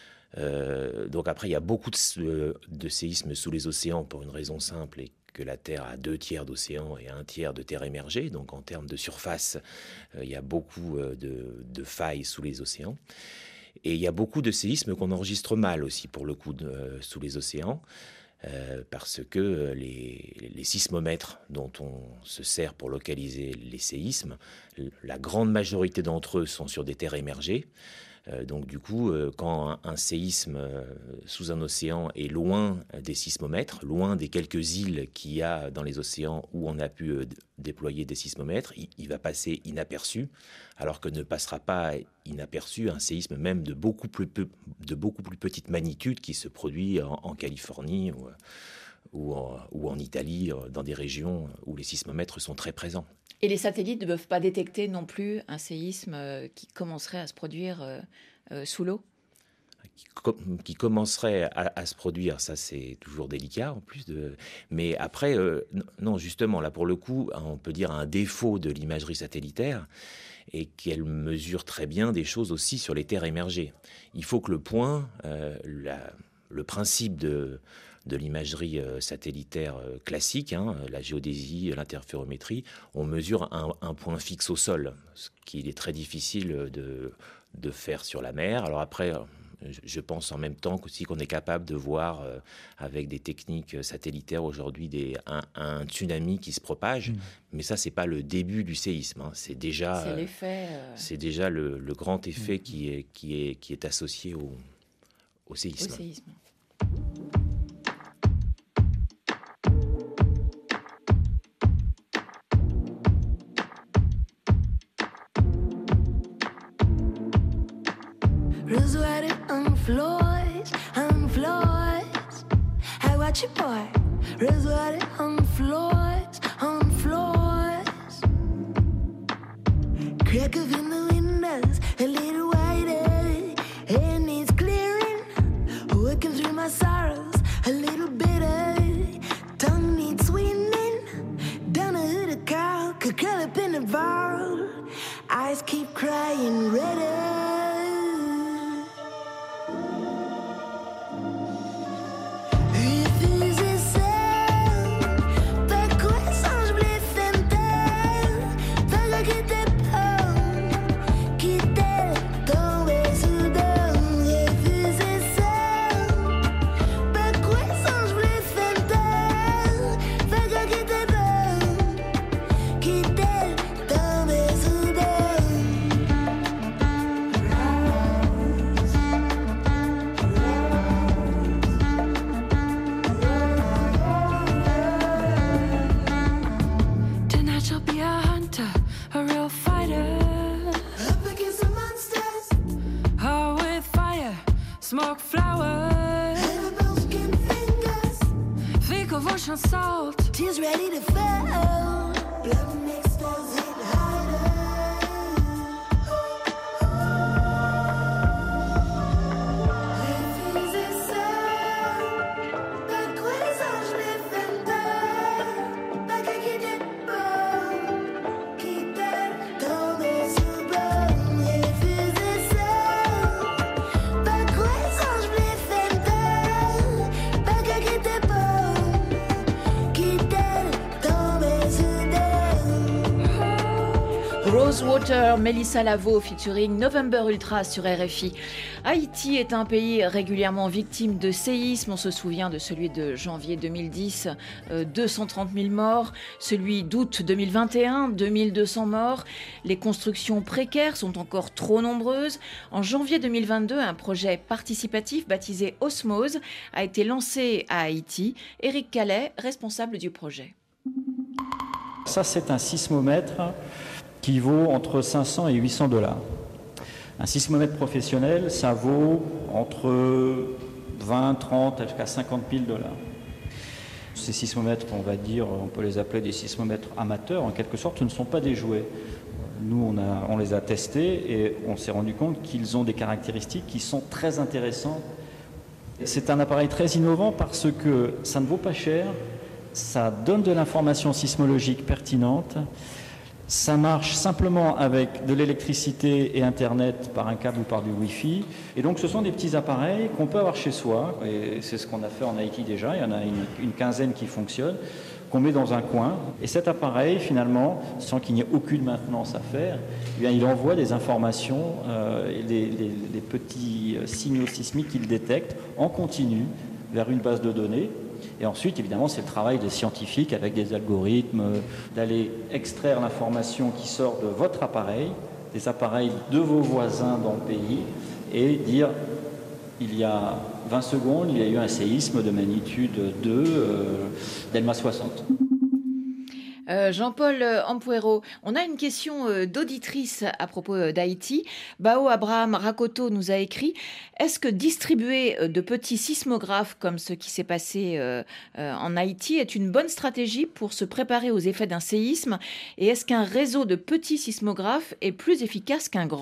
Speaker 6: Euh, donc après, il y a beaucoup de, de séismes sous les océans pour une raison simple, et que la Terre a deux tiers d'océan et un tiers de terre émergée. Donc en termes de surface, euh, il y a beaucoup euh, de, de failles sous les océans. Et il y a beaucoup de séismes qu'on enregistre mal aussi, pour le coup, de, euh, sous les océans, euh, parce que les, les sismomètres dont on se sert pour localiser les séismes, la grande majorité d'entre eux sont sur des terres émergées. Euh, donc du coup, euh, quand un, un séisme euh, sous un océan est loin des sismomètres, loin des quelques îles qu'il y a dans les océans où on a pu euh, d- déployer des sismomètres, il, il va passer inaperçu, alors que ne passera pas inaperçu un séisme même de beaucoup plus, peu, de beaucoup plus petite magnitude qui se produit en, en Californie ou, ou, en, ou en Italie, dans des régions où les sismomètres sont très présents.
Speaker 4: Et les satellites ne peuvent pas détecter non plus un séisme euh, qui commencerait à se produire euh, euh, sous l'eau ?
Speaker 6: Qui, com- qui commencerait à, à se produire, ça c'est toujours délicat en plus de. Mais après, euh, non, justement, là pour le coup, on peut dire un défaut de l'imagerie satellitaire et qu'elle mesure très bien des choses aussi sur les terres émergées. Il faut que le point, euh, la, le principe de de l'imagerie euh, satellitaire euh, classique, hein, la géodésie, l'interférométrie, on mesure un, un point fixe au sol, ce qui est très difficile de, de faire sur la mer. Alors après, je, je pense en même temps aussi qu'on est capable de voir euh, avec des techniques satellitaires aujourd'hui des, un, un tsunami qui se propage, mmh. mais ça, c'est pas le début du séisme, hein. C'est déjà,
Speaker 4: c'est l'effet, euh...
Speaker 6: c'est déjà le, le grand effet mmh. qui, est, qui, est, qui est associé au, au séisme.
Speaker 4: Au séisme.
Speaker 18: Rosewater on floors, on floors. I watch it pour. Rosewater on floors, on floors. Crack of in the windows, a little wider, and it's clearing. Working through my sorrows, a little bitter. Tongue needs sweetening. Down a hood of cow, could curl up in a ball. Eyes keep crying redder. Salt, tears ready to fall. Blood makes those hit harder. Refuses ça. Pas quoi les anges les fendent. Pas qu'à qui des bons. Qui t'aiment tomber sous bon. Refuses ça. Pas quoi les anges les fendent. Pas qu'à qui des bons.
Speaker 4: Rosewater, Mélissa Lavo featuring November Ultra sur R F I. Haïti est un pays régulièrement victime de séismes. On se souvient de celui de janvier deux mille dix, euh, deux cent trente mille morts. Celui d'août deux mille vingt et un, deux mille deux cents morts. Les constructions précaires sont encore trop nombreuses. En janvier deux mille vingt-deux, un projet participatif baptisé Osmose a été lancé à Haïti. Éric Calais, responsable du projet.
Speaker 19: Ça, c'est un sismomètre qui vaut entre cinq cents et huit cents dollars. Un sismomètre professionnel, ça vaut entre vingt, trente jusqu'à cinquante mille dollars. Ces sismomètres, on va dire, on peut les appeler des sismomètres amateurs, en quelque sorte, ce ne sont pas des jouets. Nous, on, a, on les a testés et on s'est rendu compte qu'ils ont des caractéristiques qui sont très intéressantes. C'est un appareil très innovant parce que ça ne vaut pas cher, ça donne de l'information sismologique pertinente. Ça marche simplement avec de l'électricité et Internet par un câble ou par du Wi-Fi. Et donc ce sont des petits appareils qu'on peut avoir chez soi. Et c'est ce qu'on a fait en Haïti déjà. Il y en a une, une quinzaine qui fonctionnent, qu'on met dans un coin. Et cet appareil, finalement, sans qu'il n'y ait aucune maintenance à faire, eh bien, il envoie des informations, euh, les, les, les petits signaux sismiques qu'il détecte en continu vers une base de données. Et ensuite, évidemment, c'est le travail des scientifiques avec des algorithmes, d'aller extraire l'information qui sort de votre appareil, des appareils de vos voisins dans le pays et dire il y a vingt secondes, il y a eu un séisme de magnitude deux euh, d'Elma soixante.
Speaker 4: Euh, Jean-Paul Ampuero, on a une question euh, d'auditrice à propos euh, d'Haïti. Bao Abraham Rakoto nous a écrit « Est-ce que distribuer euh, de petits sismographes comme ce qui s'est passé euh, euh, en Haïti est une bonne stratégie pour se préparer aux effets d'un séisme? Et est-ce qu'un réseau de petits sismographes est plus efficace qu'un grand ?»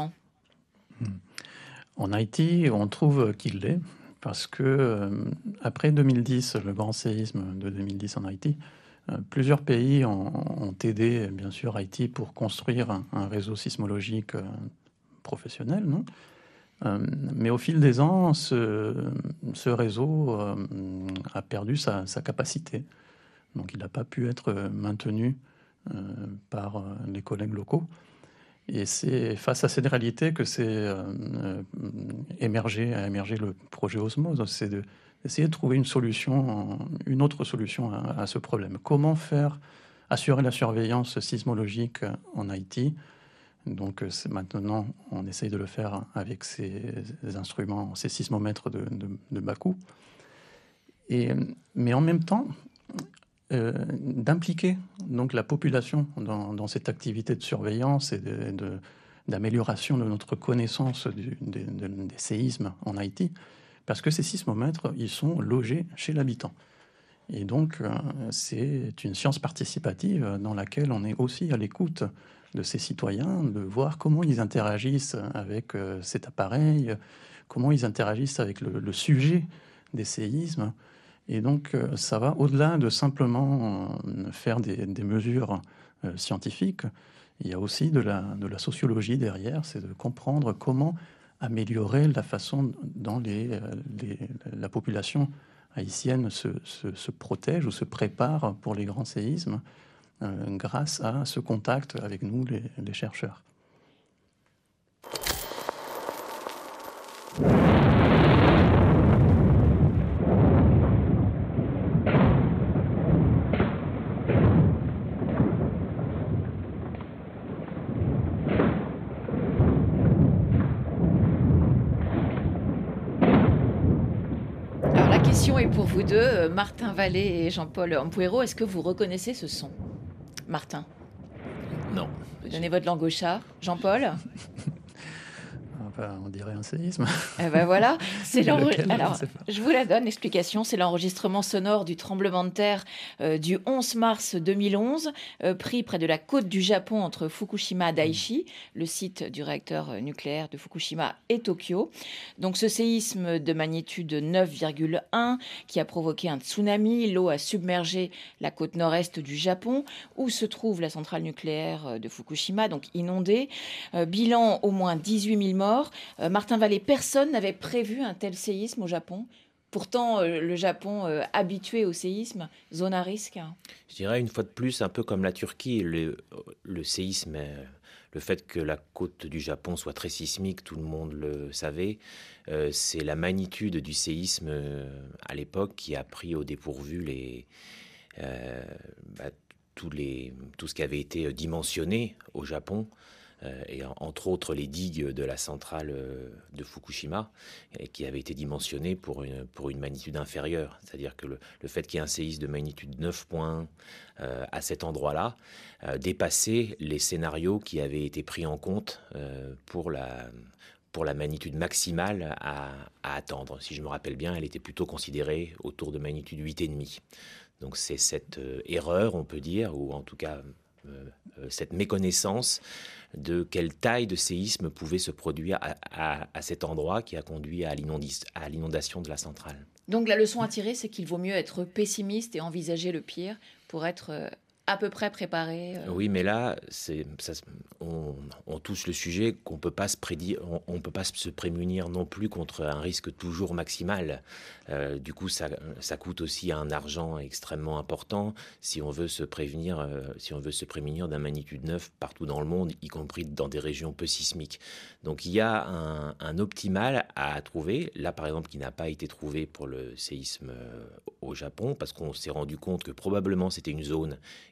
Speaker 14: En Haïti, on trouve qu'il l'est, parce que euh, après deux mille dix, le grand séisme de deux mille dix en Haïti, euh, plusieurs pays ont, ont aidé, bien sûr, Haïti pour construire un, un réseau sismologique euh, professionnel, non euh, mais au fil des ans, ce, ce réseau euh, a perdu sa, sa capacité. Donc il n'a pas pu être maintenu euh, par euh, les collègues locaux. Et c'est face à cette réalité que c'est euh, euh, émergé, a émergé le projet Osmose. C'est de, d'essayer de trouver une solution, une autre solution à, à ce problème. Comment faire, assurer la surveillance sismologique en Haïti? Donc c'est maintenant, on essaye de le faire avec ces, ces instruments, ces sismomètres de, de, de bas coût. Et, mais en même temps, Euh, d'impliquer donc la population dans, dans cette activité de surveillance et de, de, d'amélioration de notre connaissance du, de, de, des séismes en Haïti, parce que ces sismomètres, ils sont logés chez l'habitant. Et donc, euh, c'est une science participative dans laquelle on est aussi à l'écoute de ces citoyens, de voir comment ils interagissent avec euh, cet appareil, comment ils interagissent avec le, le sujet des séismes. Et donc, ça va au-delà de simplement faire des, des mesures euh, scientifiques. Il y a aussi de la, de la sociologie derrière, c'est de comprendre comment améliorer la façon dont les, les, la population haïtienne se, se, se protège ou se prépare pour les grands séismes euh, grâce à ce contact avec nous, les, les chercheurs.
Speaker 4: Et pour vous deux, Martin Vallée et Jean-Paul Ampuero, est-ce que vous reconnaissez ce son? Martin?
Speaker 6: Non.
Speaker 4: Vous donnez votre langue au chat. Jean-Paul?
Speaker 14: Enfin, on dirait un séisme.
Speaker 4: Eh ben voilà, c'est
Speaker 14: Lequel,
Speaker 4: Alors,
Speaker 14: je,
Speaker 4: je vous la donne, l'explication. C'est l'enregistrement sonore du tremblement de terre euh, du onze mars deux mille onze, euh, pris près de la côte du Japon entre Fukushima et Daiichi, le site du réacteur nucléaire de Fukushima et Tokyo. Donc ce séisme de magnitude neuf virgule un qui a provoqué un tsunami, l'eau a submergé la côte nord-est du Japon, où se trouve la centrale nucléaire de Fukushima, donc inondée. Euh, bilan, au moins dix-huit mille morts. Euh, Martin Vallée, personne n'avait prévu un tel séisme au Japon. Pourtant, euh, le Japon, euh, habitué au séisme, zone à risque.
Speaker 6: Je dirais une fois de plus, un peu comme la Turquie, le, le séisme, euh, le fait que la côte du Japon soit très sismique, tout le monde le savait. Euh, c'est la magnitude du séisme euh, à l'époque qui a pris au dépourvu les, euh, bah, tous les, tout ce qui avait été dimensionné au Japon. Euh, et entre autres les digues de la centrale euh, de Fukushima, et qui avaient été dimensionnées pour une, pour une magnitude inférieure. C'est-à-dire que le, le fait qu'il y ait un séisme de magnitude neuf point un euh, à cet endroit-là euh, dépassait les scénarios qui avaient été pris en compte euh, pour la... pour la magnitude maximale à, à attendre. Si je me rappelle bien, elle était plutôt considérée autour de magnitude huit virgule cinq. Donc c'est cette euh, erreur, on peut dire, ou en tout cas euh, euh, cette méconnaissance de quelle taille de séisme pouvait se produire à, à, à cet endroit qui a conduit à, à l'inondation de la centrale.
Speaker 4: Donc la leçon à tirer, c'est qu'il vaut mieux être pessimiste et envisager le pire pour être euh, à peu près préparé. Euh...
Speaker 6: Oui, mais là, c'est, ça, on, on touche le sujet qu'on peut pas se prédire, on, on peut pas se prémunir non plus contre un risque toujours maximal. Euh, du coup, ça, ça coûte aussi un argent extrêmement important si on veut se prévenir, euh, si on veut se prémunir d'un magnitude neuf partout dans le monde, y compris dans des régions peu sismiques. Donc, il y a un, un optimal à trouver. Là, par exemple, qui n'a pas été trouvé pour le séisme au Japon, parce qu'on s'est rendu compte que probablement c'était une zone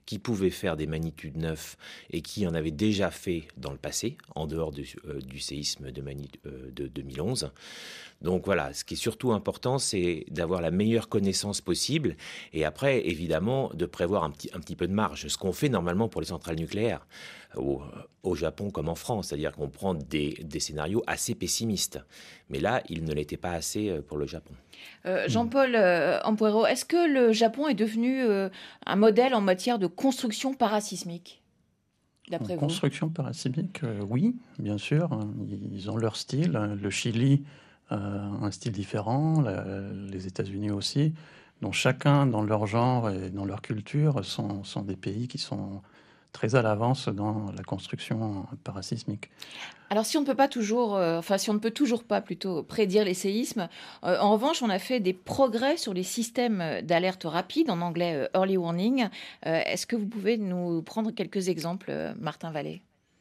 Speaker 6: qui pouvaient faire des magnitudes neuf et qui en avaient déjà fait dans le passé, en dehors du, euh, du séisme de, mani- euh, de deux mille onze. Donc voilà, ce qui est surtout important, c'est d'avoir la meilleure connaissance possible et après, évidemment, de prévoir un petit, un petit peu de marge. Ce qu'on fait normalement pour les centrales nucléaires, au, au Japon comme en France, c'est-à-dire qu'on prend des, des scénarios assez pessimistes. Mais là, il ne l'était pas assez pour le Japon.
Speaker 4: Euh, Jean-Paul euh, Ampuero, est-ce que le Japon est devenu euh, un modèle en matière de construction parasismique, d'après
Speaker 14: en
Speaker 4: vous ?
Speaker 14: Construction parasismique, euh, oui, bien sûr. Ils ont leur style. Le Chili a un style différent, la, les États-Unis aussi. Donc chacun, dans leur genre et dans leur culture, sont, sont des pays qui sont très à l'avance dans la construction parasismique.
Speaker 4: Alors si on ne peut pas toujours, euh, enfin si on ne peut toujours pas plutôt prédire les séismes, euh, en revanche on a fait des progrès sur les systèmes d'alerte rapide, en anglais euh, early warning. Euh, est-ce que vous pouvez nous prendre quelques exemples, euh, Martin Vallée ?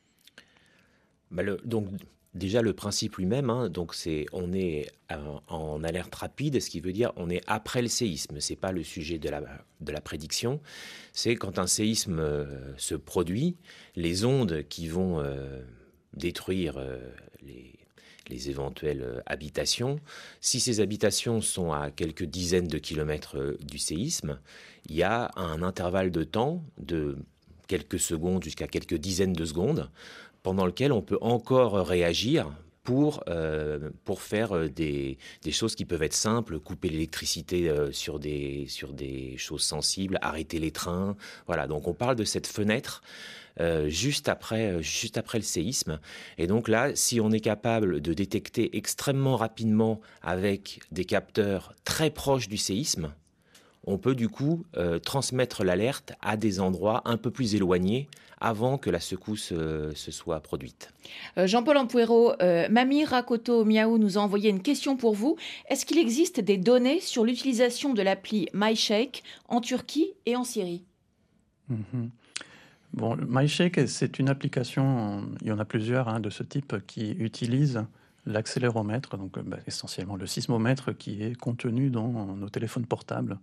Speaker 6: Bah le, donc déjà le principe lui-même, hein, donc c'est on est en, en alerte rapide, ce qui veut dire on est après le séisme. C'est pas le sujet de la de la prédiction. C'est quand un séisme euh, se produit, les ondes qui vont euh, détruire euh, les les éventuelles euh, habitations. Si ces habitations sont à quelques dizaines de kilomètres euh, du séisme, il y a un intervalle de temps de quelques secondes jusqu'à quelques dizaines de secondes pendant lequel on peut encore réagir pour, euh, pour faire des, des choses qui peuvent être simples, couper l'électricité euh, sur, des, sur des choses sensibles, arrêter les trains. Voilà, donc on parle de cette fenêtre euh, juste, après, juste après le séisme. Et donc là, si on est capable de détecter extrêmement rapidement avec des capteurs très proches du séisme, on peut du coup euh, transmettre l'alerte à des endroits un peu plus éloignés avant que la secousse euh, se soit produite.
Speaker 4: Euh, Jean-Paul Ampuero, euh, Mamie Rakoto Miaou nous a envoyé une question pour vous. Est-ce qu'il existe des données sur l'utilisation de l'appli MyShake en Turquie et en Syrie ?
Speaker 14: Mm-hmm. Bon, MyShake, c'est une application, il y en a plusieurs hein, de ce type, qui utilise l'accéléromètre, donc bah, essentiellement le sismomètre qui est contenu dans nos téléphones portables,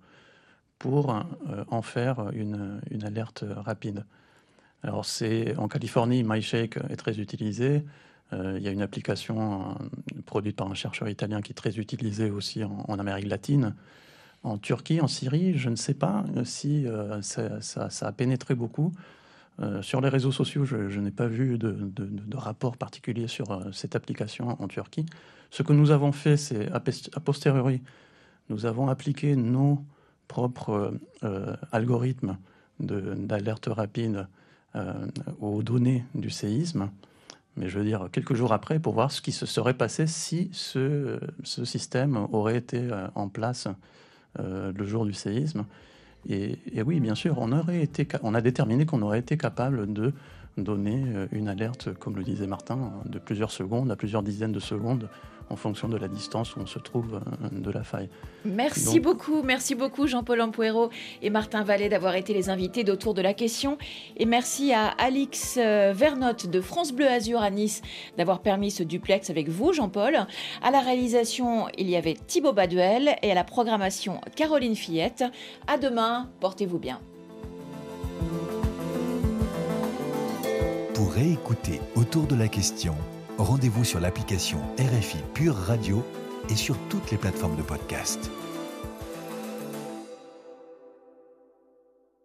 Speaker 14: pour euh, en faire une, une alerte rapide. Alors c'est en Californie, MyShake est très utilisé. Euh, il y a une application euh, produite par un chercheur italien qui est très utilisée aussi en, en Amérique latine. En Turquie, en Syrie, je ne sais pas si euh, ça, ça, ça a pénétré beaucoup. Euh, sur les réseaux sociaux, je, je n'ai pas vu de, de, de rapport particulier sur euh, cette application en Turquie. Ce que nous avons fait, c'est a posteriori, nous avons appliqué nos propres euh, algorithmes de, d'alerte rapide euh, aux données du séisme, mais je veux dire quelques jours après, pour voir ce qui se serait passé si ce, ce système aurait été euh, en place euh, le jour du séisme. Et, et oui, bien sûr, on, aurait été, on a déterminé qu'on aurait été capable de donner une alerte, comme le disait Martin, de plusieurs secondes à plusieurs dizaines de secondes en fonction de la distance où on se trouve de la faille.
Speaker 4: Merci
Speaker 14: Donc,
Speaker 4: beaucoup, merci beaucoup Jean-Paul Ampuero et Martin Vallée d'avoir été les invités d'Autour de la question. Et merci à Alix Vernotte de France Bleu Azur à Nice d'avoir permis ce duplex avec vous, Jean-Paul. À la réalisation, il y avait Thibaut Baduel et à la programmation, Caroline Fillette. À demain, portez-vous bien.
Speaker 3: Pour réécouter Autour de la question, rendez-vous sur l'application R F I Pure Radio et sur toutes les plateformes de podcast.